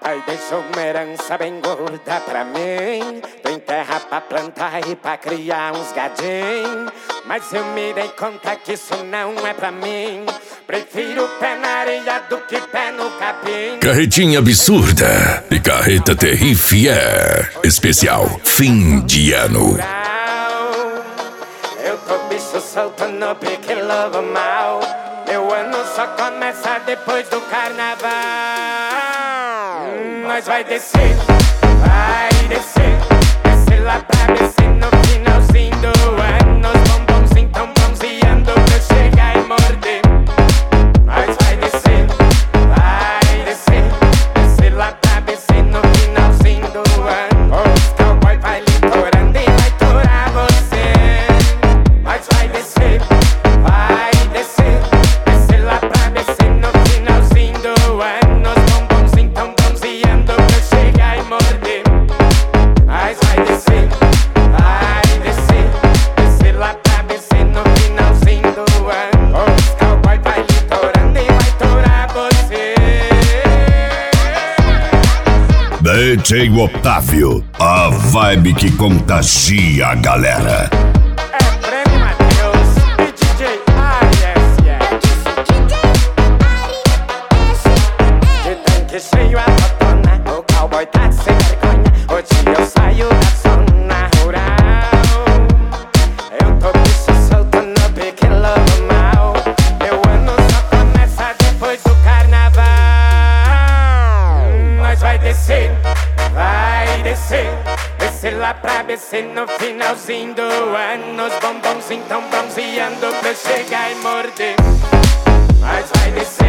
Pai deixou uma herança bem gorda pra mim. Tem terra pra plantar e pra criar uns gadinhos. Mas eu me dei conta que isso não é pra mim. Prefiro pé na areia do que pé no capim. Carretinha absurda e carreta terrifier. Especial fim de ano. Eu tô bicho solto no pique lobo mal. Meu ano só começa depois do carnaval. Nós vai descer, descer lá pra descer no finalzinho do ano. Os bombonzinhos tão bronzeando pra eu chegar e morder. Nós vai descer, descer lá pra descer no finalzinho do ano. Os cowboy vai litorando e vai torar você. Nós vai descer, descer lá pra descer no finalzinho do ano. Os bombonzinhos tão bronzeando pra eu chegar e morder. Nós vai descer, descer lá pra descer no finalzinho do ano. Os cowboy vai litorando e vai torar você. DJ Otávio, a vibe que contagia a galera. É Prêmio Matheus e DJ ASS. De tanque cheio a totona, o cowboy tá de sem vergonha. Hoje eu saio da zona rural. Eu tô bicho solto no pique lobo mal. Meu ano só começa depois do carnaval. Nós vai descer, descer lá pra descer no finalzinho do ano. Os bombonzinhos tão bronzeando pra eu chegar e morder. Nós vai descer.